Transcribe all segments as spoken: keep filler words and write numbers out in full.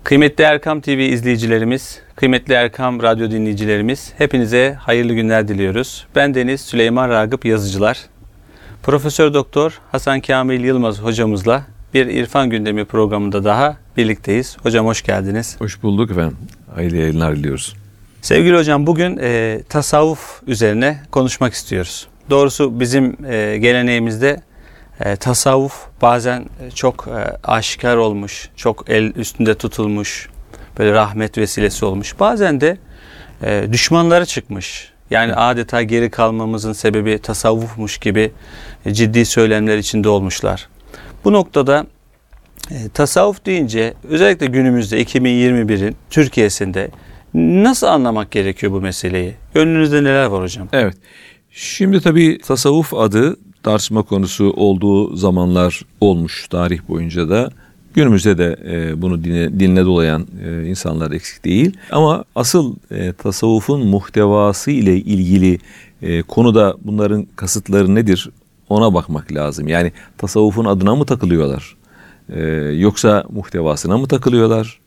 Kıymetli Erkam T V izleyicilerimiz, kıymetli Erkam Radyo dinleyicilerimiz, hepinize hayırlı günler diliyoruz. Ben Deniz Süleyman Ragıp Yazıcılar. Profesör Doktor Hasan Kamil Yılmaz hocamızla bir İrfan Gündemi programında daha birlikteyiz. Hocam hoş geldiniz. Hoş bulduk efendim. Hayırlı yayınlar diliyoruz. Sevgili hocam, bugün e, tasavvuf üzerine konuşmak istiyoruz. Doğrusu bizim e, geleneğimizde e, tasavvuf bazen çok e, aşikar olmuş, çok el üstünde tutulmuş, böyle rahmet vesilesi olmuş. Bazen de e, düşmanları çıkmış. Yani adeta geri kalmamızın sebebi tasavvufmuş gibi e, ciddi söylemler içinde olmuşlar. Bu noktada e, tasavvuf deyince özellikle günümüzde iki bin yirmi birin Türkiye'sinde nasıl anlamak gerekiyor bu meseleyi? Gönlünüzde neler var hocam? Evet. Şimdi tabii tasavvuf adı tartışma konusu olduğu zamanlar olmuş tarih boyunca da. Günümüzde de e, bunu diline, diline dolayan e, insanlar eksik değil. Ama asıl e, tasavvufun muhtevası ile ilgili e, konuda bunların kasıtları nedir? Ona bakmak lazım. Yani tasavvufun adına mı takılıyorlar? E, yoksa muhtevasına mı takılıyorlar?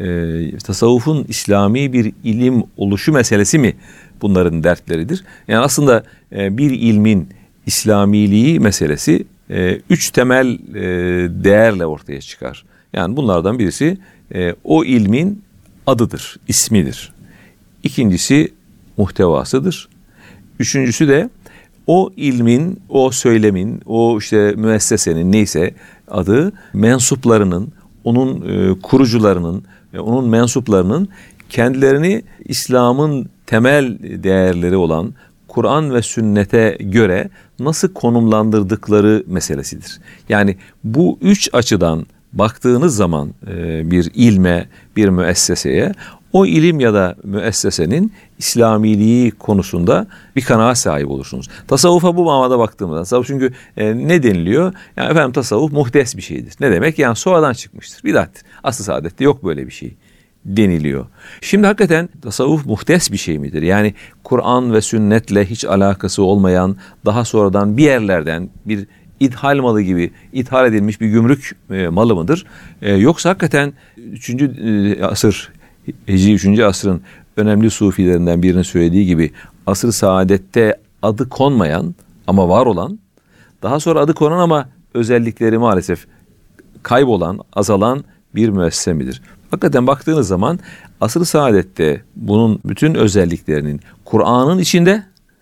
E, tasavvufun İslami bir ilim oluşu meselesi mi bunların dertleridir? Yani aslında e, bir ilmin İslamiliği meselesi e, üç temel e, değerle ortaya çıkar. Yani bunlardan birisi e, o ilmin adıdır, ismidir. İkincisi muhtevasıdır. Üçüncüsü de o ilmin, o söylemin, o işte müessesenin neyse adı mensuplarının, onun e, kurucularının, e, onun mensuplarının kendilerini İslam'ın temel değerleri olan Kur'an ve sünnete göre nasıl konumlandırdıkları meselesidir. Yani bu üç açıdan baktığınız zaman e, bir ilme, bir müesseseye, o ilim ya da müessesenin İslamiliği konusunda bir kanaat sahibi olursunuz. Tasavvufa bu manada baktığımızda, tasavvuf çünkü e, ne deniliyor? Yani efendim tasavvuf muhdes bir şeydir. Ne demek? Yani sonradan çıkmıştır. Bidattir. Asıl saadette yok böyle bir şey deniliyor. Şimdi hakikaten tasavvuf muhtes bir şey midir? Yani Kur'an ve sünnetle hiç alakası olmayan, daha sonradan bir yerlerden bir ithal malı gibi ithal edilmiş bir gümrük e, malı mıdır? E, yoksa hakikaten üçüncü E, asır, Hicri üçüncü asrın önemli sufilerinden birinin söylediği gibi asr-ı saadette adı konmayan ama var olan, daha sonra adı konan ama özellikleri maalesef kaybolan, azalan bir müessese midir? Hakikaten baktığınız zaman asr-ı saadette bunun bütün özelliklerinin Kur'an'ın içinde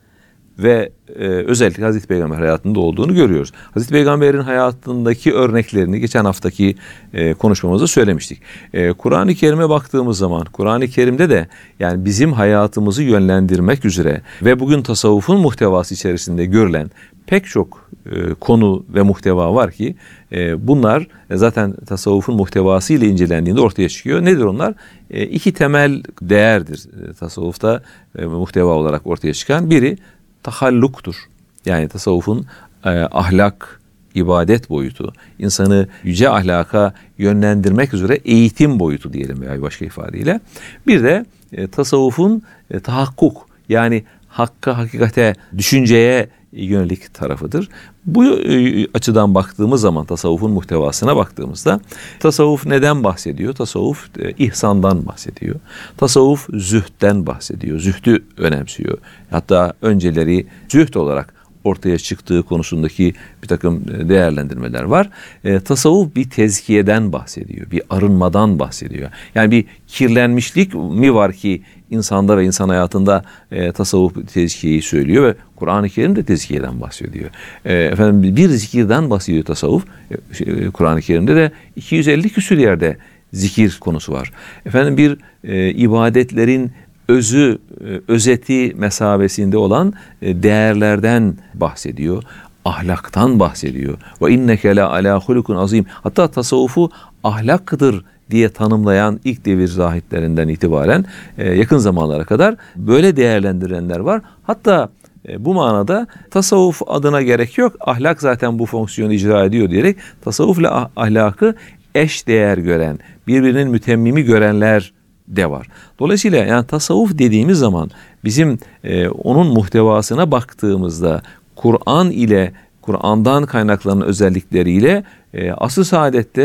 ve e, özellikle Hazreti Peygamber hayatında olduğunu görüyoruz. Hazreti Peygamber'in hayatındaki örneklerini geçen haftaki e, konuşmamızda söylemiştik. E, Kur'an-ı Kerim'e baktığımız zaman Kur'an-ı Kerim'de de yani bizim hayatımızı yönlendirmek üzere ve bugün tasavvufun muhtevası içerisinde görülen pek çok e, konu ve muhteva var ki e, bunlar zaten tasavvufun muhtevası ile incelendiğinde ortaya çıkıyor. Nedir onlar? E, iki temel değerdir e, tasavvufta e, muhteva olarak ortaya çıkan. Biri tahalluktur. Yani tasavvufun e, ahlak, ibadet boyutu, insanı yüce ahlaka yönlendirmek üzere eğitim boyutu diyelim veya başka ifadeyle. Bir de e, tasavvufun e, tahakkuk, yani hakka, hakikate, düşünceye yönelik tarafıdır. Bu e, açıdan baktığımız zaman tasavvufun muhtevasına baktığımızda tasavvuf neden bahsediyor? Tasavvuf e, ihsandan bahsediyor. Tasavvuf zühtten bahsediyor. Zühdü önemsiyor. Hatta önceleri zühd olarak ortaya çıktığı konusundaki bir takım değerlendirmeler var. E, tasavvuf bir tezkiyeden bahsediyor. Bir arınmadan bahsediyor. Yani bir kirlenmişlik mi var ki insanda ve insan hayatında e, tasavvuf tezkiyeyi söylüyor ve Kur'an-ı Kerim de tezkiyeden bahsediyor. E, efendim bir zikirden bahsediyor tasavvuf. E, Kur'an-ı Kerim'de de iki yüz elli küsur yerde zikir konusu var. Efendim bir e, ibadetlerin özü, özeti mesabesinde olan değerlerden bahsediyor. Ahlaktan bahsediyor. Ve inneke la ala hulukun azim. Hatta tasavvufu ahlaktır diye tanımlayan ilk devir zahitlerinden itibaren yakın zamanlara kadar böyle değerlendirenler var. Hatta bu manada tasavvuf adına gerek yok. Ahlak zaten bu fonksiyonu icra ediyor diyerek tasavvufla ahlakı eş değer gören, birbirinin mütemmimi görenler de var. Dolayısıyla yani tasavvuf dediğimiz zaman bizim e, onun muhtevasına baktığımızda Kur'an ile Kur'an'dan kaynaklanan özellikleriyle e, asr-ı saadette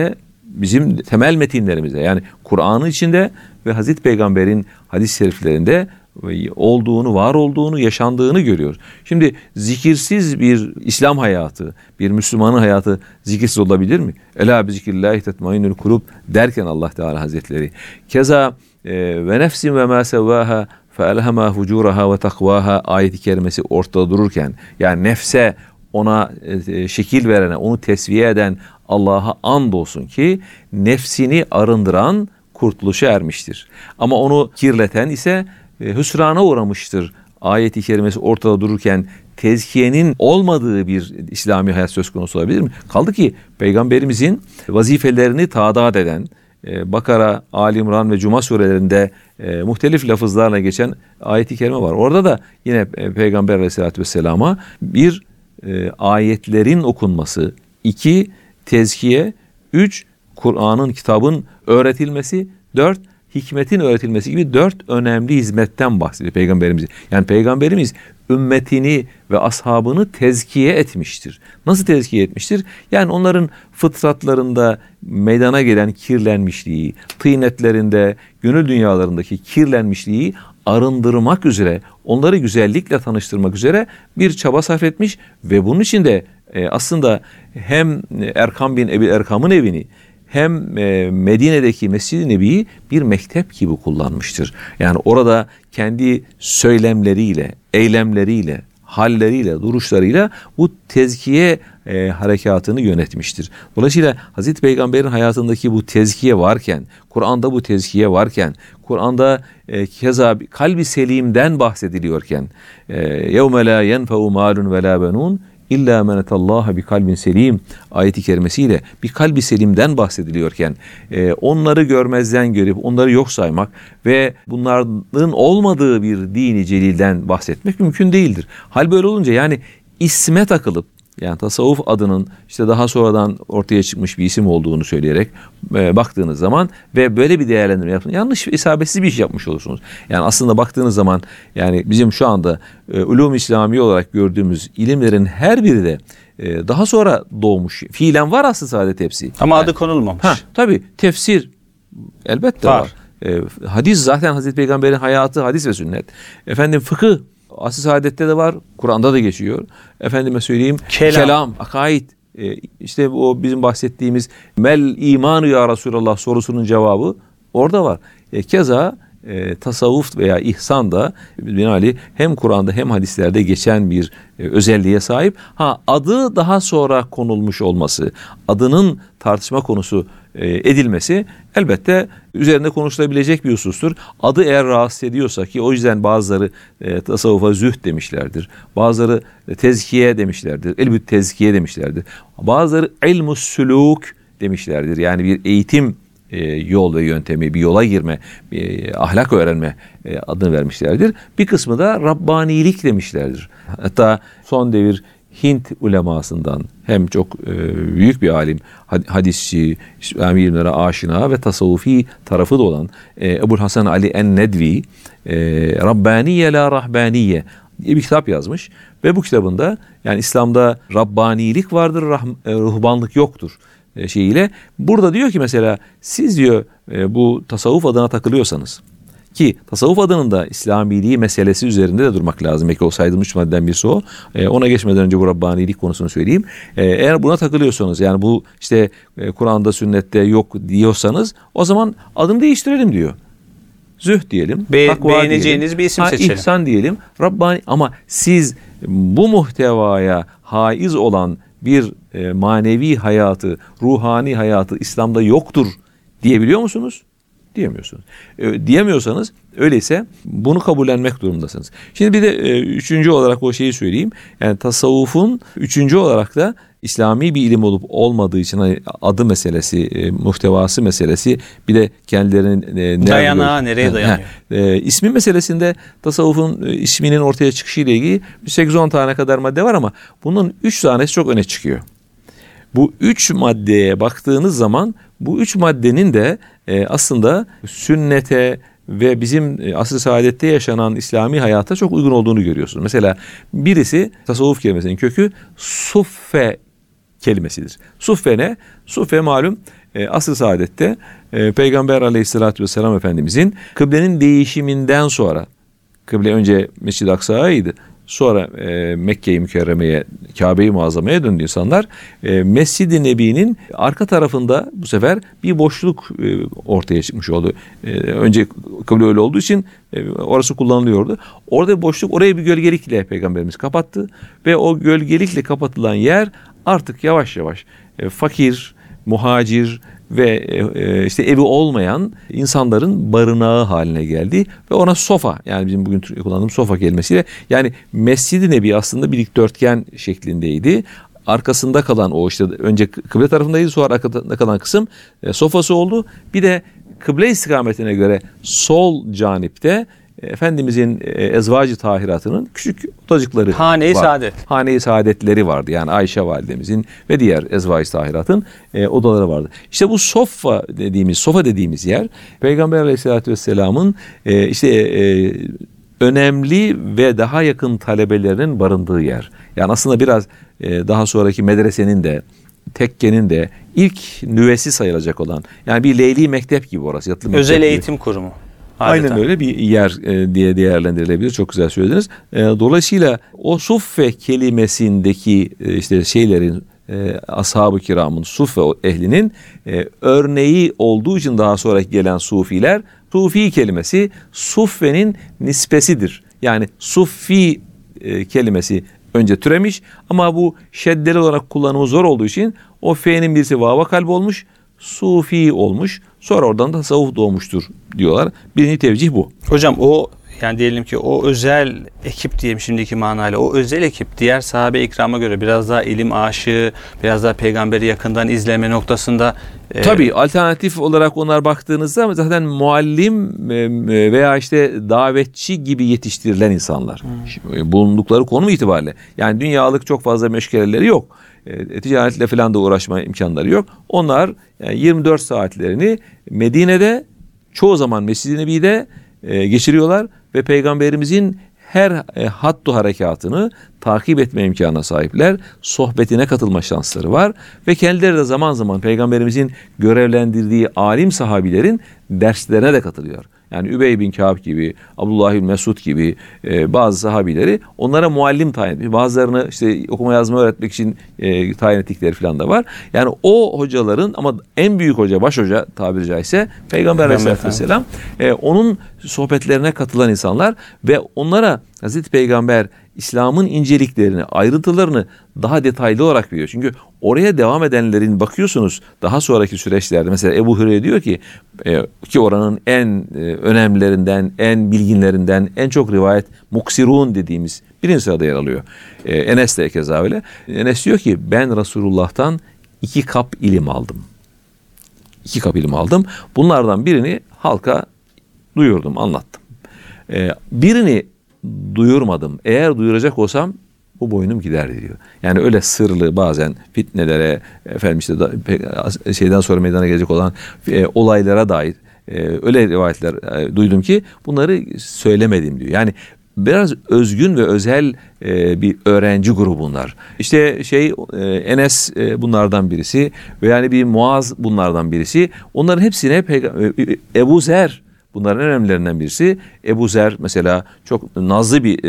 bizim temel metinlerimizde, yani Kur'an'ın içinde ve Hazreti Peygamber'in hadis-i şeriflerinde olduğunu, var olduğunu, yaşandığını görüyoruz. Şimdi zikirsiz bir İslam hayatı, bir Müslümanın hayatı zikirsiz olabilir mi? Ela bi zikrillahi tetmainnül kulub derken Allah Teala Hazretleri. Keza ve nefsin ve ma sevvaha feelhema fucuraha ve takvaha ayeti kerimesi ortada dururken, yani nefse, ona şekil verene, onu tesviye eden Allah'a andolsun ki nefsini arındıran kurtuluşa ermiştir. Ama onu kirleten ise hüsrana uğramıştır. Ayet-i kerimesi ortada dururken tezkiyenin olmadığı bir İslami hayat söz konusu olabilir mi? Kaldı ki Peygamberimizin vazifelerini tadat eden, Bakara, Ali İmran ve Cuma surelerinde e, muhtelif lafızlarla geçen ayet-i kerime var. Orada da yine Peygamber Aleyhisselatü Vesselam'a bir e, ayetlerin okunması, iki tezkiye, üç Kur'an'ın, kitabın öğretilmesi, dört hikmetin öğretilmesi gibi dört önemli hizmetten bahsediyor Peygamberimiz. Yani Peygamberimiz ümmetini ve ashabını tezkiye etmiştir. Nasıl tezkiye etmiştir? Yani onların fıtratlarında meydana gelen kirlenmişliği, tînetlerinde, gönül dünyalarındaki kirlenmişliği arındırmak üzere, onları güzellikle tanıştırmak üzere bir çaba sarf etmiş ve bunun için de e, aslında hem Erkam bin Ebi Erkam'ın evini hem Medine'deki Mescid-i Nebi'yi bir mektep gibi kullanmıştır. Yani orada kendi söylemleriyle, eylemleriyle, halleriyle, duruşlarıyla bu tezkiye e, harekatını yönetmiştir. Dolayısıyla Hazreti Peygamber'in hayatındaki bu tezkiye varken, Kur'an'da bu tezkiye varken, Kur'an'da e, keza kalbi selimden bahsediliyorken, يَوْمَ لَا يَنْفَوْ مَالٌ وَلَا بَنُونَ İlla men etallaha bi kalbin selim ayeti kerimesiyle bir kalbi selimden bahsediliyorken e, onları görmezden görüp onları yok saymak ve bunların olmadığı bir dini celilden bahsetmek mümkün değildir. Hal böyle olunca, yani isme takılıp, yani tasavvuf adının işte daha sonradan ortaya çıkmış bir isim olduğunu söyleyerek e, baktığınız zaman ve böyle bir değerlendirme yaptığınız, yanlış, isabetsiz bir iş yapmış olursunuz. Yani aslında baktığınız zaman, yani bizim şu anda e, ulûm-i İslami olarak gördüğümüz ilimlerin her biri de e, daha sonra doğmuş. Fiilen var aslında saadet hepsi. Ama yani, adı konulmamış. Ha, tabii tefsir elbette var. var. E, hadis zaten Hazreti Peygamber'in hayatı hadis ve sünnet. Efendim fıkıh Asr-ı Saadet'te de var, Kur'an'da da geçiyor. Efendime söyleyeyim, kelam, kelam akaid, e, işte o bizim bahsettiğimiz mel imanı ya Resulallah sorusunun cevabı orada var. E, keza e, tasavvuf veya ihsan da binaenaleyh hem Kur'an'da hem hadislerde geçen bir e, özelliğe sahip. Ha, adı daha sonra konulmuş olması, adının tartışma konusu e, edilmesi elbette üzerinde konuşulabilecek bir husustur. Adı eğer rahatsız ediyorsa, ki o yüzden bazıları e, tasavvufa zühd demişlerdir. Bazıları tezkiye demişlerdir. Elbette tezkiye demişlerdir. Bazıları ilmus sülûk demişlerdir. Yani bir eğitim e, yol ve yöntemi, bir yola girme, e, ahlak öğrenme e, adını vermişlerdir. Bir kısmı da Rabbanilik demişlerdir. Hatta son devir Hint ulemasından hem çok e, büyük bir alim, hadisçi, İslami ilimlere aşina ve tasavvufi tarafı da olan e, Ebu'l Hasan Ali en-Nedvi e, Rabbaniye la Rahbaniye diye bir kitap yazmış ve bu kitabında, yani İslam'da Rabbanilik vardır, rah, e, ruhbanlık yoktur e, şeyiyle. Burada diyor ki mesela, siz diyor e, bu tasavvuf adına takılıyorsanız, ki tasavvuf adının da İslamiliği meselesi üzerinde de durmak lazım. Belki o saydığım üç maddeden birisi o. Ee, ona geçmeden önce bu Rabbanilik konusunu söyleyeyim. Ee, eğer buna takılıyorsanız, yani bu işte e, Kur'an'da, sünnette yok diyorsanız, o zaman adını değiştirelim diyor. Zühd diyelim. Be- takva beğeneceğiniz diyelim, bir isim ha, seçelim. İhsan diyelim. Rabbani, ama siz bu muhtevaya haiz olan bir e, manevi hayatı, ruhani hayatı İslam'da yoktur diyebiliyor musunuz? Diyemiyorsunuz. E, diyemiyorsanız, öyleyse bunu kabullenmek durumundasınız. Şimdi bir de e, üçüncü olarak o şeyi söyleyeyim. Yani tasavvufun üçüncü olarak da İslami bir ilim olup olmadığı için, hani adı meselesi, e, muhtevası meselesi, bir de kendilerinin e, dayanağı nereye dayanıyor? E, ismi meselesinde tasavvufun e, isminin ortaya çıkışı ile ilgili sekiz on tane kadar madde var ama bunun üç tanesi çok öne çıkıyor. Bu üç maddeye baktığınız zaman, bu üç maddenin de e, aslında sünnete ve bizim e, asr-ı saadette yaşanan İslami hayata çok uygun olduğunu görüyorsunuz. Mesela birisi, tasavvuf kelimesinin kökü suffe kelimesidir. Suffe ne? Suffe malum e, asr-ı saadette e, Peygamber Aleyhisselatü Vesselam Efendimizin kıblenin değişiminden sonra, kıble önce Mescid-i Aksa'ydı, sonra e, Mekke-i Mükerreme'ye, Kabe-i Muazzama'ya döndü insanlar. E, Mescid-i Nebi'nin arka tarafında bu sefer bir boşluk e, ortaya çıkmış oldu. E, önce kıble öyle olduğu için e, orası kullanılıyordu. Orada bir boşluk, orayı bir gölgelikle Peygamberimiz kapattı ve o gölgelikle kapatılan yer artık yavaş yavaş e, fakir, muhacir ve e, işte evi olmayan insanların barınağı haline geldi ve ona sofa, yani bizim bugün kullandığımız sofa kelimesiyle, yani Mescid-i Nebi aslında bir dikdörtgen şeklindeydi. Arkasında kalan o işte önce kıble tarafındaydı, sonra arkasında kalan kısım e, sofası oldu. Bir de kıble istikametine göre sol canipte Efendimizin e, ezvacı tahiratının küçük odacıkları Hane-i var. Saadet. Hane-i Saadetleri vardı. Yani Ayşe validemizin ve diğer ezvacı tahiratın e, odaları vardı. İşte bu sofa dediğimiz, sofa dediğimiz yer Peygamber Aleyhisselatü Vesselam'ın e, işte e, önemli ve daha yakın talebelerinin barındığı yer. Yani aslında biraz e, daha sonraki medresenin de, tekkenin de ilk nüvesi sayılacak olan, yani bir Leyli Mektep gibi orası. Yatılı Özel mektep eğitim gibi. kurumu. Adeta. Aynen öyle bir yer e, diye değerlendirilebilir. Çok güzel söylediniz. E, dolayısıyla o suffe kelimesindeki e, işte şeylerin, e, ashab-ı kiramın, suffe ehlinin e, örneği olduğu için daha sonra gelen sufiler, sufi kelimesi suffenin nispesidir. Yani suffi e, kelimesi önce türemiş ama bu şeddeli olarak kullanımı zor olduğu için o fe'nin birisi vava kalp olmuş, sufi olmuş. Sonra oradan da tasavvuf doğmuştur diyorlar. Birinci tevcih bu. Hocam o, yani diyelim ki o özel ekip diyeyim şimdiki manayla, o özel ekip diğer sahabe-i ikrama göre biraz daha ilim aşığı, biraz daha peygamberi yakından izleme noktasında e... Tabii alternatif olarak onlar baktığınızda zaten muallim veya işte davetçi gibi yetiştirilen insanlar. Hmm. Bulundukları konum itibariyle. Yani dünyalık çok fazla meşgaleleri yok. E, ticaretle falan da uğraşma imkanları yok. Onlar yani yirmi dört saatlerini Medine'de, çoğu zaman Mescid-i Nebi'de e, geçiriyorlar ve Peygamberimizin her e, hattu harekatını takip etme imkanına sahipler. Sohbetine katılma şansları var ve kendileri de zaman zaman Peygamberimizin görevlendirdiği alim sahabilerin derslerine de katılıyor. Yani Übey bin Kâb gibi, Abdullah bin Mesud gibi e, bazı sahabileri onlara muallim tayin etmiş. Bazılarını işte okuma yazma öğretmek için e, tayin ettikleri falan da var. Yani o hocaların, ama en büyük hoca, baş hoca tabiri caizse Peygamber Aleyhisselatü Vesselam, e, onun sohbetlerine katılan insanlar ve onlara Hazreti Peygamber İslam'ın inceliklerini, ayrıntılarını daha detaylı olarak biliyor. Çünkü oraya devam edenlerin bakıyorsunuz daha sonraki süreçlerde, mesela Ebu Hureyre diyor ki e, ki oranın en e, önemlilerinden, en bilginlerinden, en çok rivayet muksirun dediğimiz birinci sırada yer alıyor. E, Enes de keza öyle. Enes diyor ki ben Resulullah'tan iki kap ilim aldım. İki kap ilim aldım. Bunlardan birini halka duyurdum, anlattım. E, birini duyurmadım. Eğer duyuracak olsam bu boynum gider diyor. Yani öyle sırlı, bazen fitnelere, efendim işte da, şeyden sonra meydana gelecek olan e, olaylara dair e, öyle rivayetler e, duydum ki bunları söylemedim diyor. Yani biraz özgün ve özel e, bir öğrenci grubu bunlar. İşte şey e, Enes e, bunlardan birisi ve yani bir Muaz bunlardan birisi. Onların hepsine Peyg- e, Ebu Zer bunların en önemlilerinden birisi. Ebu Zer mesela çok nazlı bir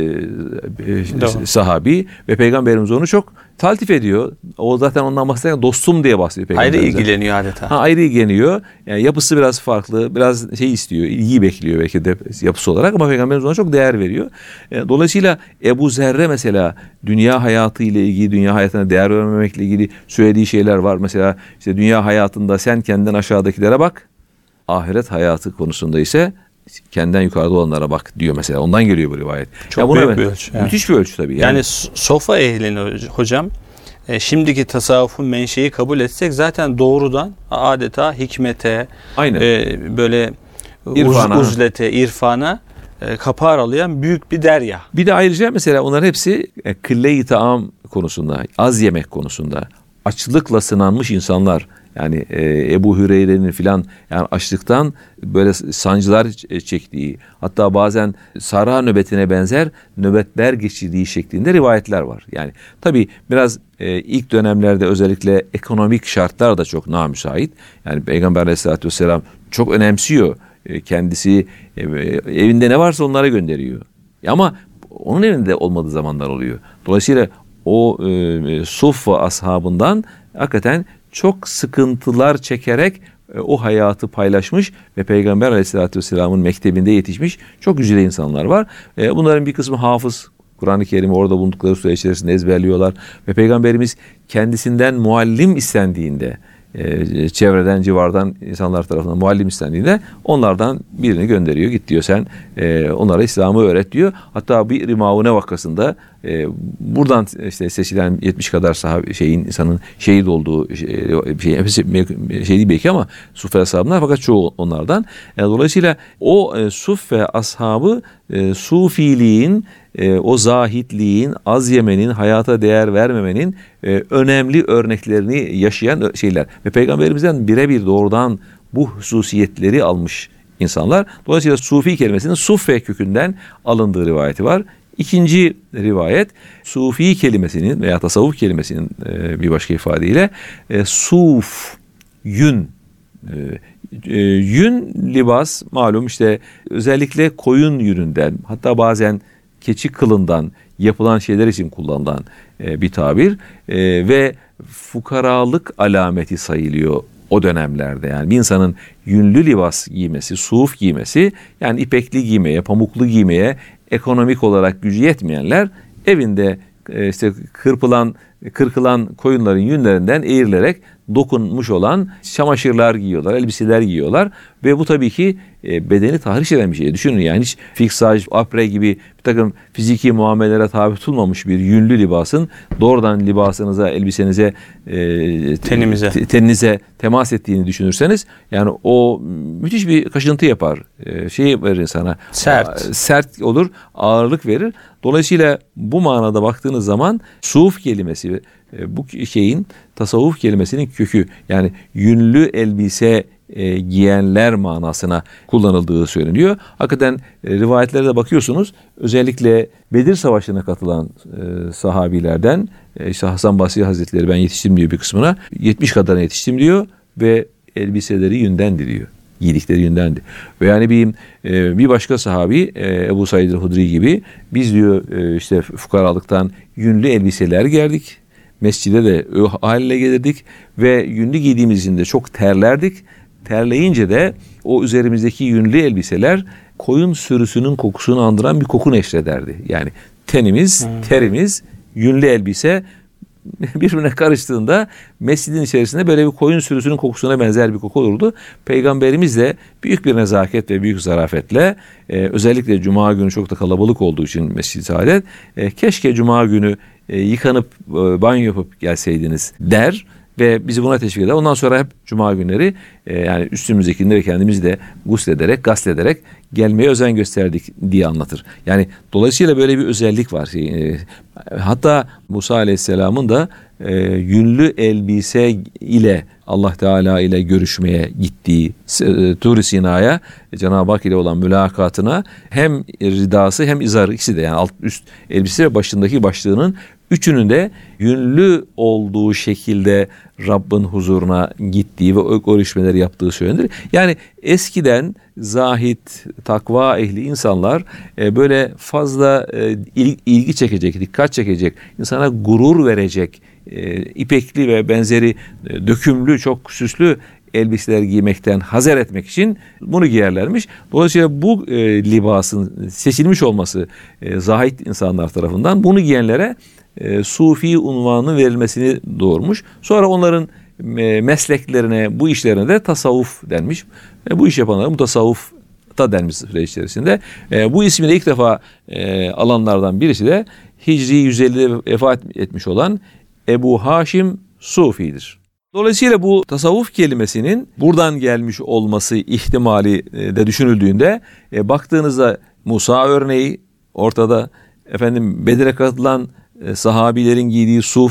e, e, sahabi ve Peygamberimiz onu çok taltif ediyor. O zaten ondan bahsederken dostum diye bahsediyor Peygamberimiz. Ayrı ilgileniyor adeta. Ha, ayrı ilgileniyor. Yani yapısı biraz farklı, biraz şey istiyor, ilgiyi bekliyor belki de yapısı olarak, ama Peygamberimiz ona çok değer veriyor. E, dolayısıyla Ebu Zer'e mesela dünya hayatı ile ilgili, dünya hayatına değer vermemekle ilgili söylediği şeyler var. Mesela işte dünya hayatında sen kendinden aşağıdakilere bak. Ahiret hayatı konusunda ise kendinden yukarıda olanlara bak diyor mesela. Ondan geliyor bu rivayet. Çok ya büyük buna, bir ölçü. Yani. Müthiş bir ölçü tabii. Yani, yani sofa ehlini hocam, e, şimdiki tasavvufun menşei kabul etsek zaten doğrudan adeta hikmete, e, böyle İrfana. uz, uzlete, irfana e, kapı aralayan büyük bir derya. Bir de ayrıca mesela onların hepsi e, kılle-i taam konusunda, az yemek konusunda, açlıkla sınanmış insanlar, Yani e, Ebu Hüreyre'nin filan yani açlıktan böyle sancılar çektiği, hatta bazen sara nöbetine benzer nöbetler geçirdiği şeklinde rivayetler var. Yani tabii biraz e, ilk dönemlerde özellikle ekonomik şartlar da çok namüsait. Yani Peygamber Aleyhisselatü Vesselam çok önemsiyor. E, kendisi e, evinde ne varsa onlara gönderiyor. Ama onun evinde olmadığı zamanlar oluyor. Dolayısıyla o e, Suffa ashabından hakikaten çok sıkıntılar çekerek e, o hayatı paylaşmış ve Peygamber Aleyhisselatü Vesselam'ın mektebinde yetişmiş çok güzel insanlar var. E, bunların bir kısmı hafız. Kur'an-ı Kerim'i orada bulundukları süre içerisinde ezberliyorlar. Ve Peygamberimiz kendisinden muallim istendiğinde, e, çevreden, civardan insanlar tarafından muallim istendiğinde onlardan birini gönderiyor. Git diyor sen e, onlara İslam'ı öğret diyor. Hatta bir Rimaune vakasında e, buradan işte seçilen yetmiş kadar sahabe şeyin insanın şehit olduğu şey, şey, şey değil belki ama Suffe ashabından, fakat çoğu onlardan. E, dolayısıyla o e, Suffe ashabı e, Sufiliğin, e, o zahitliğin, az yemenin, hayata değer vermemenin e, önemli örneklerini yaşayan şeyler. Ve Peygamberimizden birebir doğrudan bu hususiyetleri almış insanlar. Dolayısıyla Sufi kelimesinin Suffe kökünden alındığı rivayeti var. İkinci rivayet, Sufi kelimesinin veya tasavvuf kelimesinin e, bir başka ifadeyle e, suf, yün. E, e, yün libas malum işte özellikle koyun yününden, hatta bazen keçi kılından yapılan şeyler için kullanılan e, bir tabir e, ve fukaralık alameti sayılıyor o dönemlerde. Yani bir insanın yünlü libas giymesi, suf giymesi, yani ipekli giymeye, pamuklu giymeye ekonomik olarak gücü yetmeyenler evinde e, işte kırpılan, kırkılan koyunların yünlerinden eğrilerek dokunmuş olan çamaşırlar giyiyorlar, elbiseler giyiyorlar ve bu tabii ki e, bedeni tahriş eden bir şey. Düşünün yani hiç fiksaj, apre gibi bir takım fiziki muamelelere tabi tutulmamış bir yünlü libasın doğrudan libasınıza, elbisenize, e, tenimize. T- teninize temas ettiğini düşünürseniz yani o müthiş bir kaşıntı yapar. E, şey verir sana. Sert. Sert olur, ağırlık verir. Dolayısıyla bu manada baktığınız zaman suf kelimesi, bu şeyin tasavvuf kelimesinin kökü, yani yünlü elbise e, giyenler manasına kullanıldığı söyleniyor. Hakikaten e, rivayetlere de bakıyorsunuz. Özellikle Bedir Savaşı'na katılan e, sahabilerden e, işte Hasan Basri Hazretleri, ben yetiştim diyor bir kısmına. yetmiş kadarına yetiştim diyor ve elbiseleri yündendi diyor. Giydikleri yündendi. Ve yani bir e, bir başka sahabi e, Ebu Said el-Hudri gibi, biz diyor e, işte fukaralıktan yünlü elbiseler giyerdik. Mescide de o haline gelirdik ve yünlü giydiğimiz için de çok terlerdik. Terleyince de o üzerimizdeki yünlü elbiseler koyun sürüsünün kokusunu andıran bir koku neşrederdi. Yani tenimiz, terimiz, yünlü elbise birbirine karıştığında mescidin içerisinde böyle bir koyun sürüsünün kokusuna benzer bir koku olurdu. Peygamberimiz de büyük bir nezaket ve büyük zarafetle e, özellikle Cuma günü çok da kalabalık olduğu için Mescid-i Saadet, e, keşke Cuma günü e, yıkanıp e, banyo yapıp gelseydiniz der ve bizi buna teşvik eder. Ondan sonra hep Cuma günleri e, yani üstümüzdekini ve kendimizi de guslederek, gaslederek gelmeye özen gösterdik diye anlatır. Yani dolayısıyla böyle bir özellik var. E, hatta Musa Aleyhisselam'ın da e, yünlü elbise ile Allah Teala ile görüşmeye gittiği e, Tur-i Sina'ya, Cenab-ı Hak ile olan mülakatına hem ridası hem izarı, ikisi de yani alt üst elbise ve başındaki başlığının üçünün de yünlü olduğu şekilde Rabbin huzuruna gittiği ve o görüşmeleri yaptığı söylenir. Yani eskiden zahit, takva ehli insanlar e, böyle fazla e, ilgi çekecek, dikkat çekecek, insana gurur verecek e, ipekli ve benzeri e, dökümlü, çok süslü elbiseler giymekten hazer etmek için bunu giyerlermiş. Dolayısıyla bu e, libasın seçilmiş olması e, zahit insanlar tarafından bunu giyenlere e, Sufi unvanı verilmesini doğurmuş. Sonra onların e, mesleklerine, bu işlerine de tasavvuf denmiş. E, bu iş yapanlara mutasavvuf da denmiş süreç içerisinde. E, bu ismini ilk defa e, alanlardan birisi de Hicri yüz ellide vefat etmiş olan Ebu Haşim Sufi'dir. Dolayısıyla bu tasavvuf kelimesinin buradan gelmiş olması ihtimali de düşünüldüğünde e, baktığınızda Musa örneği ortada, efendim Bedir'e katılan e, sahabilerin giydiği suf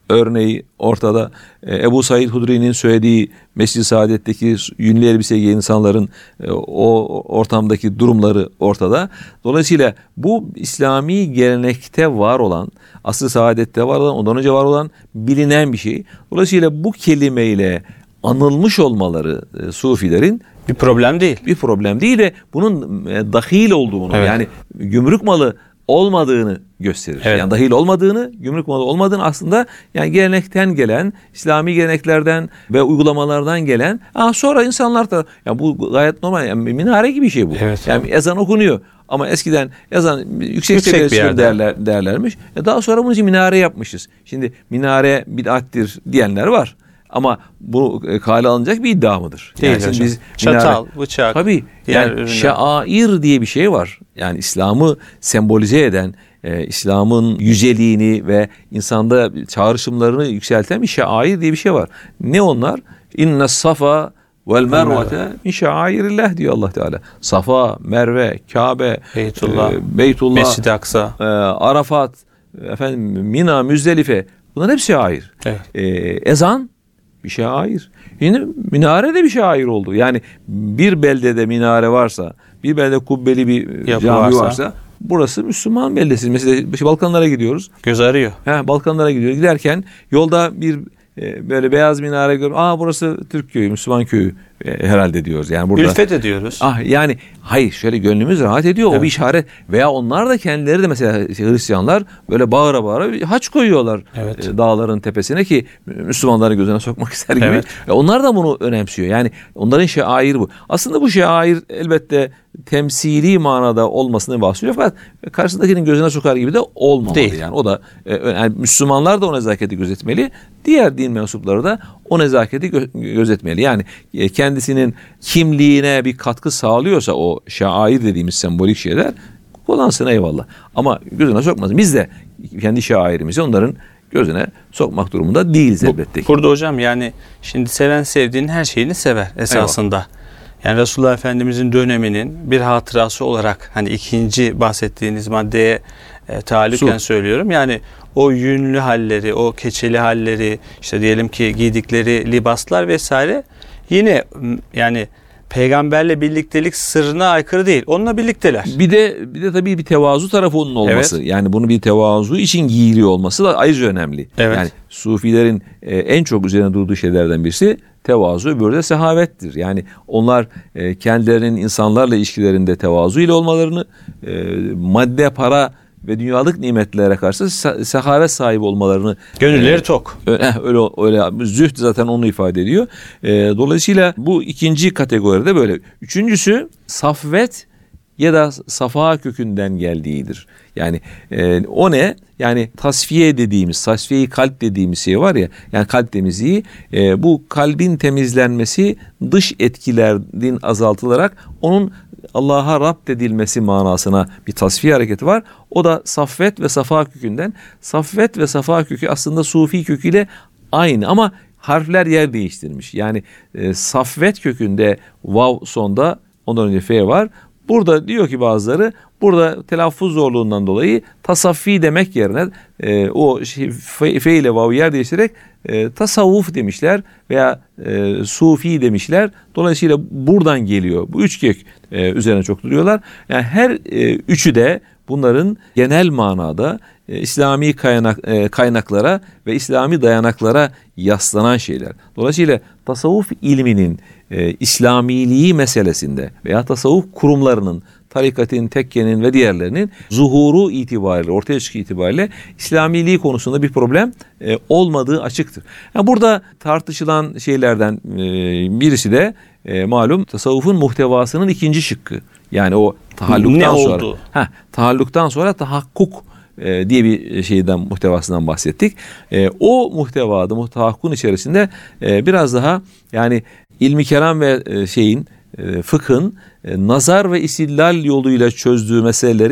örneği ortada. E, Ebu Said Hudri'nin söylediği Mescid-i Saadet'teki yünlü elbise giyen insanların e, o ortamdaki durumları ortada. Dolayısıyla bu İslami gelenekte var olan, asr-ı saadette var olan, ondan önce var olan bilinen bir şey. Dolayısıyla bu kelimeyle anılmış olmaları e, Sufilerin bir problem değil. Bir problem değil ve bunun e, dahil olduğunu, evet. yani gümrük malı olmadığını gösterir. Evet. Yani dahil olmadığını, gümrük malı olmadığını aslında yani gelenekten gelen, İslami geleneklerden ve uygulamalardan gelen, aa sonra insanlar da yani bu gayet normal, yani minare gibi bir şey bu. Evet, yani ezan okunuyor. Ama eskiden ezan yüksek, yüksek seviyede derler, derlermiş. E daha sonra bunun için minare yapmışız. Şimdi minare bid'attir diyenler var. Ama bu kale alınacak bir iddia mıdır? Değil yani hocam. Biz Çatal, minare, bıçak. Tabii. Yani şair diye bir şey var. Yani İslam'ı sembolize eden, e, İslam'ın yüceliğini ve insanda çağrışımlarını yükselten bir şair diye bir şey var. Ne onlar? İnne safa vel mervete min şairillah diyor Allah Teala. Safa, Merve, Kabe, Beytullah, e, Beytullah, Mescid-i Aksa, e, Arafat, efendim Mina, Müzdelife. Bunlar hepsi şair. Evet. E, ezan bir şair. Yine minare de bir şair oldu. Yani bir beldede minare varsa, bir beldede kubbeli bir yapı cami varsa, varsa, burası Müslüman beldesi. Mesela Balkanlara gidiyoruz. Göz arıyor. He, Balkanlara gidiyoruz. Giderken yolda bir e, böyle beyaz minare görüyoruz. Aa burası Türk köyü, Müslüman köyü e, herhalde diyoruz. Yani burada ülfet ediyoruz. Ah yani hayır şöyle gönlümüz rahat ediyor. Evet. O bir işaret. Veya onlar da kendileri de mesela Hristiyanlar böyle bağıra bağıra bir haç koyuyorlar evet. e, dağların tepesine ki Müslümanları gözüne sokmak ister gibi. Evet. E, onlar da bunu önemsiyor. Yani onların şairi bu. Aslında bu şair elbette temsili manada olmasını bahsediyor fakat karşısındakinin gözüne sokar gibi de olmamalı. Değil. Yani o da e, yani Müslümanlar da o nezaketi gözetmeli. Diğer din mensupları da o nezaketi gö- gözetmeli. Yani e, kendisinin kimliğine bir katkı sağlıyorsa o şair dediğimiz sembolik şeyler kullansın eyvallah. Ama gözüne sokmasın. Biz de kendi şairimizi onların gözüne sokmak durumunda değiliz elbette ki. Burada hocam yani şimdi seven sevdiğinin her şeyini sever esasında. Eyvallah. Yani Resulullah Efendimizin döneminin bir hatırası olarak hani ikinci bahsettiğiniz maddeye e, taallüken Su. söylüyorum. Yani o yünlü halleri, o keçeli halleri, işte diyelim ki giydikleri libaslar vesaire yine yani peygamberle birliktelik sırrına aykırı değil. Onunla birlikteler. Bir de bir de tabii bir tevazu tarafı onun olması. Evet. Yani bunu bir tevazu için giyiliyor olması da ayrıca önemli. Evet. Yani Sufilerin e, en çok üzerine durduğu şeylerden birisi tevazu, öbürü de sehavettir. Yani onlar e, kendilerinin insanlarla ilişkilerinde tevazu ile olmalarını, e, madde, para ve dünyalık nimetlere karşı sehavet sahibi olmalarını, gönülleri e, tok. Öyle, öyle öyle zühd zaten onu ifade ediyor. E, dolayısıyla bu ikinci kategoride böyle. Üçüncüsü safvet ya da safa kökünden geldiğidir. Yani e, o ne? Yani tasfiye dediğimiz, tasfiye-i kalp dediğimiz şey var ya, yani kalp temizliği, e, bu kalbin temizlenmesi dış etkilerin azaltılarak onun Allah'a Rab edilmesi manasına bir tasfiye hareketi var. O da saffet ve safa kökünden. Saffet ve safa kökü aslında sufi köküyle aynı ama harfler yer değiştirmiş. Yani e, saffet kökünde vav sonda, ondan önce f var. Burada diyor ki bazıları, burada telaffuz zorluğundan dolayı tasaffi demek yerine e, o şey, fe, fe ile vav yer değiştirerek e, tasavvuf demişler veya e, sufi demişler. Dolayısıyla buradan geliyor. Bu üç kök e, üzerine çok duruyorlar. Yani her e, üçü de bunların genel manada e, İslami kaynak, e, kaynaklara ve İslami dayanaklara yaslanan şeyler. Dolayısıyla tasavvuf ilminin e, İslamiliği meselesinde veya tasavvuf kurumlarının, tarikatın, tekkenin ve diğerlerinin zuhuru itibariyle, ortaya çıkışı itibariyle İslamiliği konusunda bir problem e, olmadığı açıktır. Yani burada tartışılan şeylerden e, birisi de e, malum tasavvufun muhtevasının ikinci şıkkı. Yani o tahalluktan ne sonra, oldu? Heh, tahalluktan sonra tahakkuk e, diye bir şeyden, muhtevasından bahsettik. E, o muhtevada, tahakkukun içerisinde e, biraz daha yani ilmi keram ve e, şeyin, e, fıkhın e, nazar ve istidlal yoluyla çözdüğü meseleleri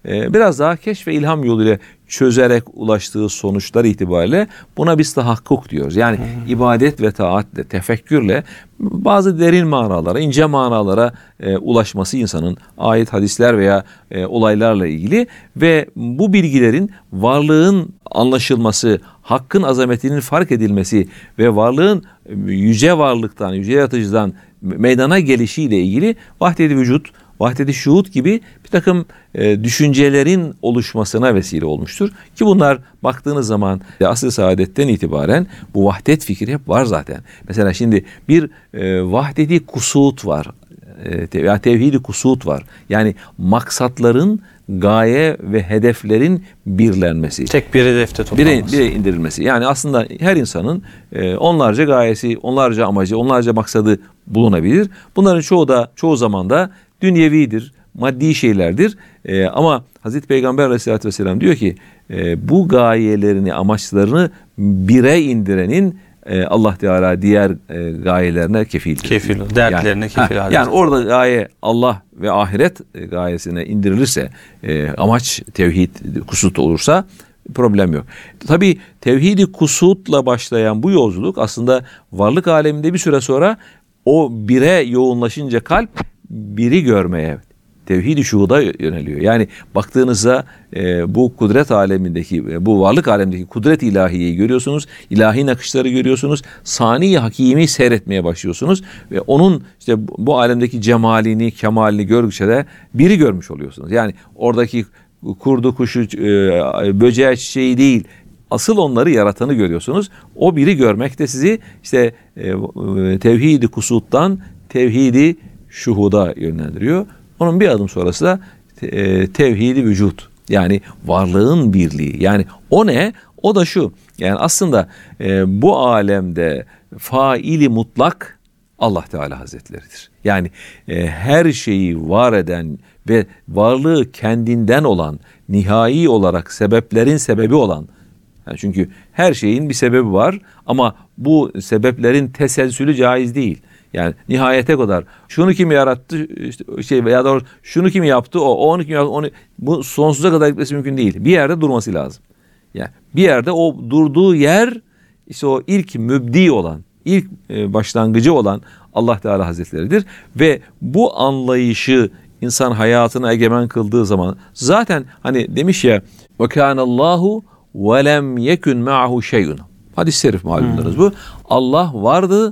e, biraz daha keşf ve ilham yoluyla çözerek ulaştığı sonuçlar itibariyle buna biz tahakkuk diyoruz. Yani hmm. ibadet ve taatle, tefekkürle bazı derin manalara, ince manalara e, ulaşması insanın ayet, hadisler veya e, olaylarla ilgili ve bu bilgilerin varlığın anlaşılması, hakkın azametinin fark edilmesi ve varlığın yüce varlıktan, yüce yaratıcıdan meydana gelişiyle ilgili vahdet-i vücut, vahdet-i şuhud gibi bir takım e, düşüncelerin oluşmasına vesile olmuştur. Ki bunlar baktığınız zaman e, asr-ı saadetten itibaren bu vahdet fikri hep var zaten. Mesela şimdi bir e, vahdet-i kusut var. E, te, ya tevhid-i kusut var. Yani maksatların, gaye ve hedeflerin birlenmesi. Tek bir hedefte toplanması. Bire, bire indirilmesi. Yani aslında her insanın e, onlarca gayesi, onlarca amacı, onlarca maksadı bulunabilir. Bunların çoğu da çoğu zaman da dünyevidir, maddi şeylerdir. E, ama Hazreti Peygamber Aleyhisselatü Vesselam diyor ki e, bu gayelerini, amaçlarını bire indirenin e, Allah Teala diğer e, gayelerine kefildir. Kefil, dertlerine yani, kefil. Ha, yani orada gaye Allah ve ahiret gayesine indirilirse, e, amaç tevhid, kusut olursa problem yok. Tabii tevhid-i kusutla başlayan bu yolculuk aslında varlık aleminde bir süre sonra o bire yoğunlaşınca kalp biri görmeye, tevhid-i şuhuda yöneliyor. Yani baktığınızda e, bu kudret alemindeki, e, bu varlık alemindeki kudret ilahiyeyi görüyorsunuz. İlahi nakışları görüyorsunuz. Sani hakimi seyretmeye başlıyorsunuz. Ve onun işte bu alemdeki cemalini, kemalini gördükçe de biri görmüş oluyorsunuz. Yani oradaki kurdu, kuşu, e, böceği, çiçeği değil, asıl onları yaratanı görüyorsunuz. O biri görmek de sizi işte e, tevhid-i kusuttan tevhid-i şuhuda yönlendiriyor. Onun bir adım sonrası da e, tevhid-i vücut. Yani varlığın birliği. Yani o ne? O da şu. Yani aslında e, bu alemde faili mutlak Allah Teala Hazretleri'dir. Yani e, her şeyi var eden ve varlığı kendinden olan, nihai olarak sebeplerin sebebi olan, yani çünkü her şeyin bir sebebi var ama bu sebeplerin teselsülü caiz değil. Yani nihayete kadar şunu kim yarattı işte şey veya da şunu kim yaptı o, o onu kim yaptı onu, bu sonsuza kadar gitmesi mümkün değil. Bir yerde durması lazım. Yani bir yerde o durduğu yer işte o ilk mübdi olan, ilk başlangıcı olan Allah Teala Hazretleri'dir ve bu anlayışı insan hayatına egemen kıldığı zaman zaten hani demiş ya ve kânallâhu ve lem yekun ma'hu şey'un. Hadis-i şerif malumlarınız bu. Allah vardı,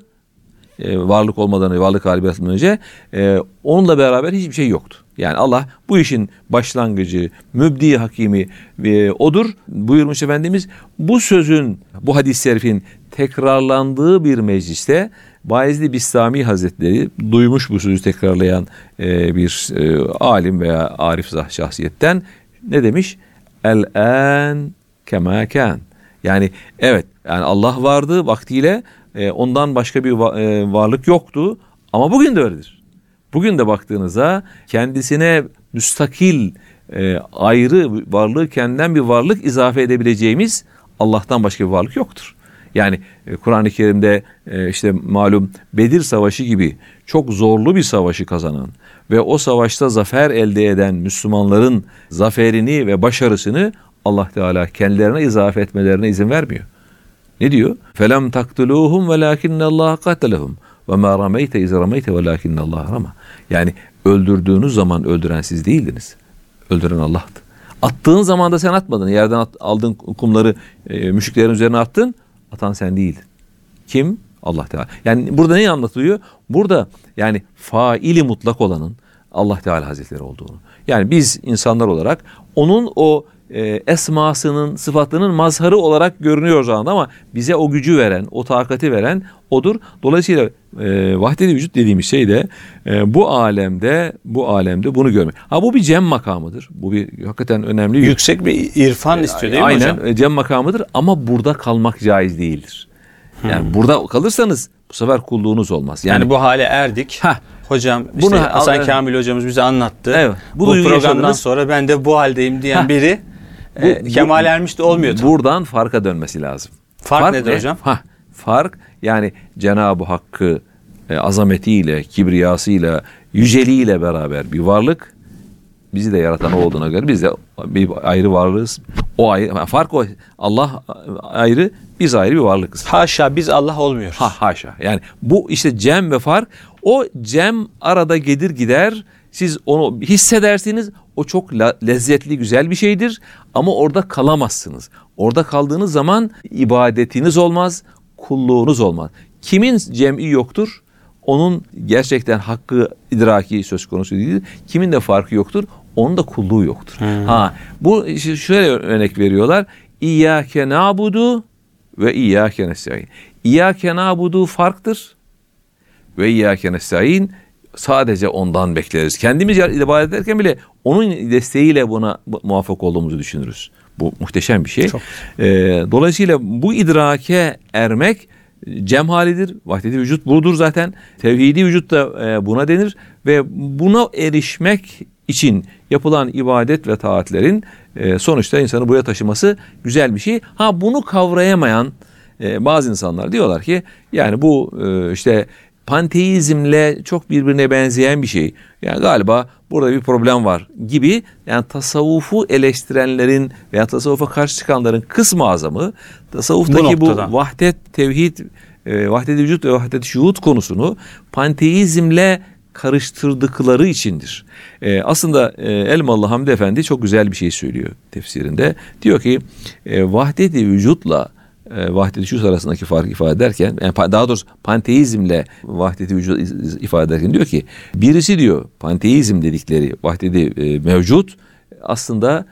e, varlık olmadan, varlık hali yaratmadan önce e, onunla beraber hiçbir şey yoktu. Yani Allah bu işin başlangıcı, mübdi hakimi e, odur buyurmuş Efendimiz. Bu sözün, bu hadis-i şerifin tekrarlandığı bir mecliste Bayezid Bistami Hazretleri duymuş bu sözü tekrarlayan e, bir e, alim veya arif şahsiyetten ne demiş? El-an kema kan. Yani evet, yani Allah vardı vaktiyle, e, ondan başka bir va- e, varlık yoktu ama bugün de öyledir. Bugün de baktığınızda kendisine müstakil, e, ayrı varlığı kendinden bir varlık izafe edebileceğimiz Allah'tan başka bir varlık yoktur. Yani e, Kur'an-ı Kerim'de e, işte malum Bedir Savaşı gibi çok zorlu bir savaşı kazanan ve o savaşta zafer elde eden Müslümanların zaferini ve başarısını Allah Teala kendilerine izafe etmelerine izin vermiyor. Ne diyor? فَلَمْ تَقْتُلُوهُمْ وَلَاكِنَّ اللّٰهَ قَتَلَهُمْ وَمَا رَمَيْتَ اِذْ رَمَيْتَ وَلَاكِنَّ اللّٰهَ رَمَى. Yani öldürdüğünüz zaman öldüren siz değildiniz. Öldüren Allah'tı. Attığın zaman da sen atmadın. Yerden at, aldığın kumları e, müşriklerin üzerine attın. Atan sen değildin. Kim? Allah Teala. Yani burada ne anlatılıyor? Burada yani faili mutlak olanın Allah Teala Hazretleri olduğunu. Yani biz insanlar olarak onun o e, esmasının, sıfatının mazharı olarak görünüyoruz anda ama bize o gücü veren, o takati veren odur. Dolayısıyla e, vahdet-i vücut dediğimiz şey de e, bu alemde, bu alemde bunu görmek. Ha bu bir cem makamıdır. Bu bir hakikaten önemli. Yüksek bir irfan istiyor değil mi Aynen, hocam? Aynen cem makamıdır ama burada kalmak caiz değildir. Yani hmm. burada kalırsanız bu sefer kulluğunuz olmaz. Yani, yani bu hale erdik. Heh. Hocam işte bunu, Hasan e, Kamil hocamız bize anlattı. Evet, bu, bu programdan yaşadınız. Sonra ben de bu haldeyim diyen Heh. biri bu, e, kemal ermiş de olmuyor. Tabii. Buradan farka dönmesi lazım. Fark, fark nedir ne? hocam? Ha, fark yani Cenab-ı Hakk'ı e, azametiyle, kibriyasıyla, yüceliğiyle beraber bir varlık bizi de yaratan o olduğuna göre biz de bir ayrı varlığız. O ayrı, fark o. Allah ayrı, biz ayrı bir varlıkız. Haşa biz Allah olmuyoruz. Ha haşa. Yani bu işte cem ve fark. O cem arada gelir gider. Siz onu hissedersiniz. O çok lezzetli, güzel bir şeydir. Ama orada kalamazsınız. Orada kaldığınız zaman ibadetiniz olmaz, kulluğunuz olmaz. Kimin cem'i yoktur? Onun gerçekten hakkı, idraki söz konusu değildir. Kimin de farkı yoktur? Onun da kulluğu yoktur. Hmm. Ha, bu şöyle örnek veriyorlar. İyyâke na'budu ve iyyâke nestaîn. İyyâke na'budu farktır ve iyyâke nestaîn sadece ondan bekleriz. Kendimiz ibadet ederken bile onun desteğiyle buna muvaffak olduğumuzu düşünürüz. Bu muhteşem bir şey. Ee, dolayısıyla bu idrake ermek cem halidir. Vahdet-i vücut budur zaten. Tevhidi vücut da e, buna denir ve buna erişmek için yapılan ibadet ve taatlerin e, sonuçta insanı buraya taşıması güzel bir şey. Ha bunu kavrayamayan e, bazı insanlar diyorlar ki yani bu e, işte panteizmle çok birbirine benzeyen bir şey. Yani galiba burada bir problem var gibi. Yani tasavvufu eleştirenlerin veya tasavvufa karşı çıkanların kısmı azamı tasavvuftaki bu, bu vahdet, tevhid, e, vahdet-i vücut ve vahdet-i şuhud konusunu panteizmle karıştırdıkları içindir. E, aslında e, Elmalı Hamdi Efendi çok güzel bir şey söylüyor tefsirinde. Diyor ki e, vahdet-i vücutla e, vahdet-i şuhud arasındaki farkı ifade ederken, yani daha doğrusu panteizmle vahdet-i vücut ifade ederken diyor ki birisi diyor panteizm dedikleri vahdet-i e, mevcut aslında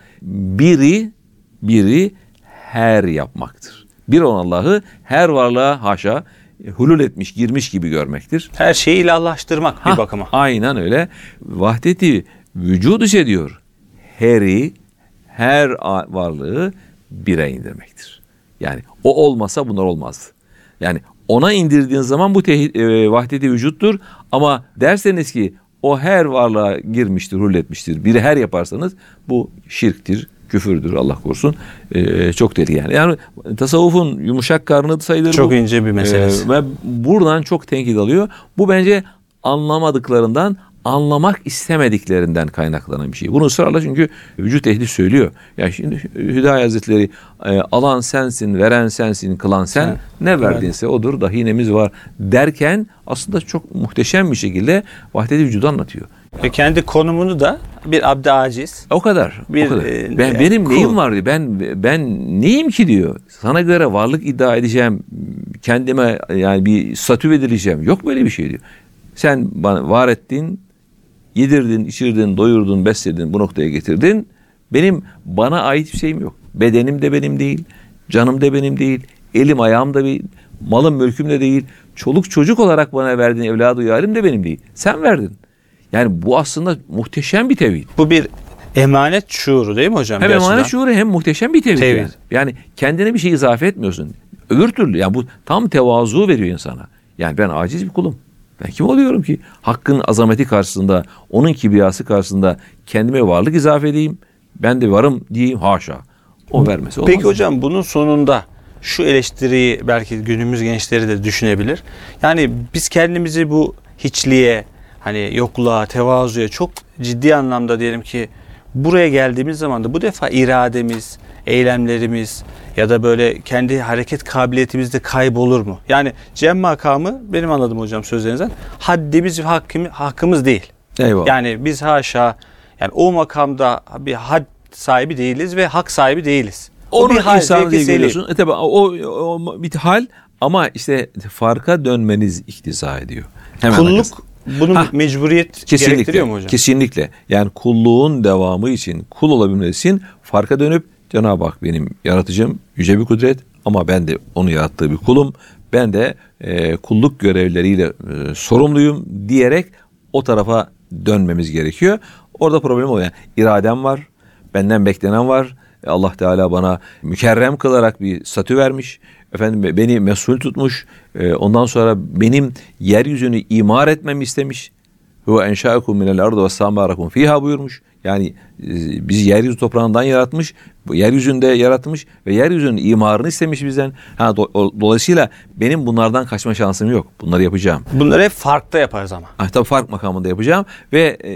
biri biri her yapmaktır. Bir olan Allah'ı her varlığa haşa hulul etmiş, girmiş gibi görmektir. Her şeyi ilahlaştırmak ha, bir bakıma. Aynen öyle. Vahdet-i vücud ise diyor heri, her varlığı bire indirmektir. Yani o olmasa bunlar olmazdı. Yani ona indirdiğin zaman bu teh- e, vahdet-i vücuttur. Ama derseniz ki o her varlığa girmiştir, hulul etmiştir. Biri her yaparsanız bu şirktir, küfürdür Allah korusun. Ee, çok tehlikeli yani. Yani tasavvufun yumuşak karnı sayılır çok bu. Çok ince bir meselesi. Ee, ve buradan çok tenkit alıyor. Bu bence anlamadıklarından, anlamak istemediklerinden kaynaklanan bir şey. Bunu ısrarla çünkü vücut ehli söylüyor. Ya şimdi Hüdayi Hazretleri e, alan sensin, veren sensin, kılan sen. Evet. Ne verdinse odur, dahinemiz var derken aslında çok muhteşem bir şekilde vahdet-i vücudu anlatıyor. Ve kendi konumunu da bir abd-i aciz. O kadar. Bir, o kadar. E, ben benim cool. neyim var diyor. Ben ben neyim ki diyor. Sana göre varlık iddia edeceğim. Kendime yani bir statü edileceğim. Yok böyle bir şey diyor. Sen bana var ettin, yedirdin, içirdin, doyurdun, besledin, bu noktaya getirdin. Benim bana ait bir şeyim yok. Bedenim de benim değil, canım da benim değil, elim ayağım da değil, malım mülküm de değil. Çoluk çocuk olarak bana verdiğin evladı yarim de benim değil. Sen verdin. Yani bu aslında muhteşem bir tevhid. Bu bir emanet şuuru değil mi hocam? Hem emanet şuuru hem muhteşem bir tevhid. tevhid. Yani. yani kendine bir şey izafe etmiyorsun. Öbür türlü yani bu tam tevazu veriyor insana. Yani ben aciz bir kulum. Ben kim oluyorum ki? Hakkın azameti karşısında, onun kibriyası karşısında kendime varlık izafe edeyim. Ben de varım diyeyim, haşa. O vermesi olmaz. Peki hocam bunun sonunda şu eleştiriyi belki günümüz gençleri de düşünebilir. Yani biz kendimizi bu hiçliğe, hani yokluğa, tevazuya çok ciddi anlamda diyelim ki buraya geldiğimiz zaman da bu defa irademiz, eylemlerimiz ya da böyle kendi hareket kabiliyetimiz de kaybolur mu? Yani cem makamı benim anladığım hocam sözlerinizden haddimiz ve hakkımız, hakkımız değil. Eyvallah. Yani biz haşa yani o makamda bir had sahibi değiliz ve hak sahibi değiliz. O Onu bir hal, insan diye görüyorsun. E tabi o, o bir hal ama işte farka dönmeniz iktiza ediyor. Hemen kulluk arkası. Bunun ha, mecburiyet kesinlikle, gerektiriyor mu hocam? Kesinlikle. Yani kulluğun devamı için, kul olabilmesi için farka dönüp Cenab-ı Hak benim yaratıcım, yüce bir kudret ama ben de onu yarattığı bir kulum. Ben de e, kulluk görevleriyle e, sorumluyum diyerek o tarafa dönmemiz gerekiyor. Orada problem oluyor. Yani iradem var, benden beklenen var. Allah Teala bana mükerrem kılarak bir statü vermiş. Efendim beni mesul tutmuş. Ondan sonra benim yeryüzünü imar etmemi istemiş. Huve enşa'akum minel ardı ve sâmârakum fîhâ buyurmuş. Yani bizi yeryüzü toprağından yaratmış, yeryüzünde yaratmış ve yeryüzünün imarını istemiş bizden. Ha, do- dolayısıyla benim bunlardan kaçma şansım yok. Bunları yapacağım. Bunları hep farkta yaparız ama. Ha, tabii fark makamında yapacağım ve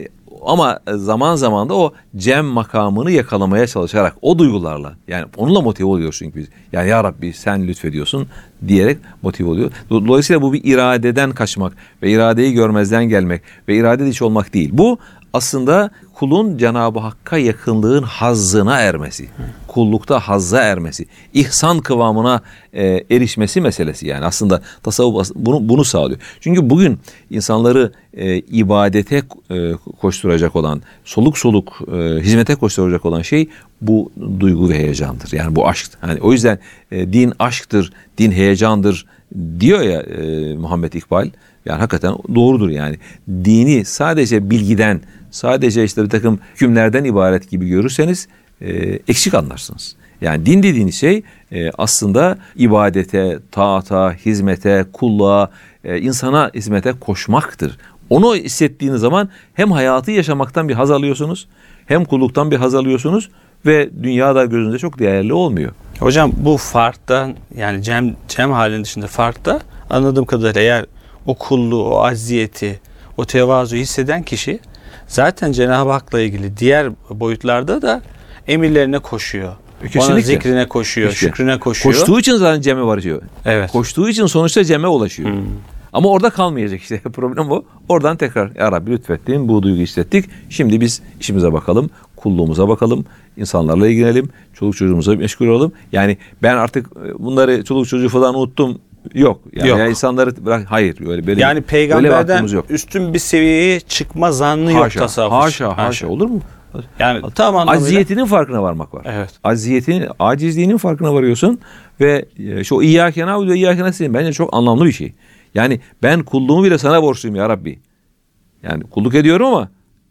ama zaman zaman da o cem makamını yakalamaya çalışarak o duygularla, yani onunla motive oluyorsun ki biz. Yani ya Rabbi sen lütfediyorsun diyerek motive oluyor. Dolayısıyla bu bir iradeden kaçmak ve iradeyi görmezden gelmek ve irade dışı olmak değil. Bu aslında kulun Cenab-ı Hakk'a yakınlığın hazzına ermesi, kullukta hazza ermesi, ihsan kıvamına e, erişmesi meselesi. Yani aslında tasavvuf bunu, bunu sağlıyor. Çünkü bugün insanları e, ibadete e, koşturacak olan, soluk soluk e, hizmete koşturacak olan şey bu duygu ve heyecandır. Yani bu aşk. Yani o yüzden e, din aşktır, din heyecandır diyor ya e, Muhammed İkbal. Yani hakikaten doğrudur yani. Dini sadece bilgiden, sadece işte bir takım hükümlerden ibaret gibi görürseniz e, eksik anlarsınız. Yani din dediğiniz şey e, aslında ibadete, taata, hizmete, kulluğa, e, insana hizmete koşmaktır. Onu hissettiğiniz zaman hem hayatı yaşamaktan bir haz alıyorsunuz, hem kulluktan bir haz alıyorsunuz ve dünyada gözünüzde çok değerli olmuyor. Hocam bu farktan, yani cem, cem halinin dışında farkta anladığım kadarıyla eğer o kulluğu, o acziyeti, o tevazu hisseden kişi zaten Cenab-ı Hak'la ilgili diğer boyutlarda da emirlerine koşuyor. Kesinlikle. Ona zikrine koşuyor, İşte, şükrüne koşuyor. Koştuğu için zaten ceme varıyor. Evet. Koştuğu için sonuçta ceme ulaşıyor. Hmm. Ama orada kalmayacak işte. Problem o. Oradan tekrar ya Rabbi lütfettin, bu duyguyu hissettik. Şimdi biz işimize bakalım, kulluğumuza bakalım, insanlarla ilgilenelim, çoluk çocuğumuza meşgul olalım. Yani ben artık bunları çoluk çocuğu falan unuttum. Yok. Yani, yok. yani insanları bırak, hayır öyle böyle. Yani peygamberden üstün bir seviyeye çıkma zannı haşa, yok tasavvuf. Haşa, haşa, haşa. Olur mu? Yani tam anlamıyla acziyetinin farkına varmak var. Evet. Acziyetinin, acizliğinin farkına varıyorsun ve şu İyyâke na'budu ve İyyâke nestaîn bence çok anlamlı bir şey. Yani ben kulluğumu bile sana borçluyum ya Rabbi. Yani kulluk ediyorum ama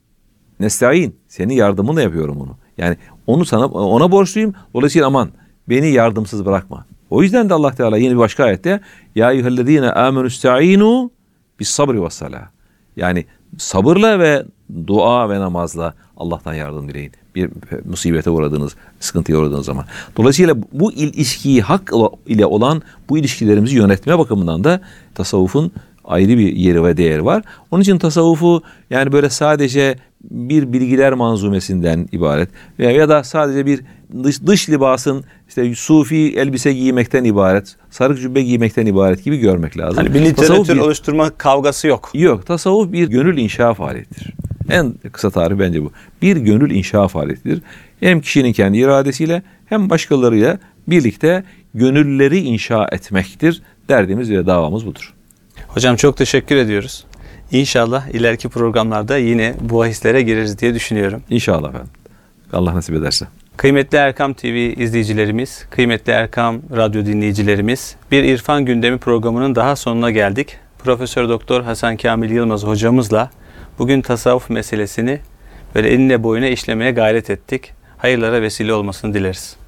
nestaîn, senin yardımınla yapıyorum onu. Yani onu sana, ona borçluyum. Dolayısıyla aman beni yardımsız bırakma. O yüzden de Allah Teala yeni bir başka ayette ya eyyühellezîne âmenû ista'înû bis sabri ve's salâh. Yani sabırla ve dua ve namazla Allah'tan yardım dileyin. Bir musibete uğradığınız, sıkıntıya uğradığınız zaman. Dolayısıyla bu ilişkiyi hak ile olan bu ilişkilerimizi yönetme bakımından da tasavvufun ayrı bir yeri ve değeri var. Onun için tasavvufu yani böyle sadece bir bilgiler manzumesinden ibaret veya ya da sadece bir dış, dış libasın işte sufi elbise giymekten ibaret, sarık cübbe giymekten ibaret gibi görmek lazım. Hani bir literatür oluşturma kavgası yok. Yok. Tasavvuf bir gönül inşa faaliyetidir. En kısa tarih bence bu. Bir gönül inşa faaliyetidir. Hem kişinin kendi iradesiyle hem başkalarıyla birlikte gönülleri inşa etmektir. Derdimiz ve davamız budur. Hocam çok teşekkür ediyoruz. İnşallah ileriki programlarda yine bu bahislere gireriz diye düşünüyorum. İnşallah efendim. Allah nasip ederse. Kıymetli Erkam T V izleyicilerimiz, kıymetli Erkam Radyo dinleyicilerimiz, bir İrfan Gündemi programının daha sonuna geldik. Profesör Doktor Hasan Kamil Yılmaz hocamızla bugün tasavvuf meselesini böyle enine boyuna işlemeye gayret ettik. Hayırlara vesile olmasını dileriz.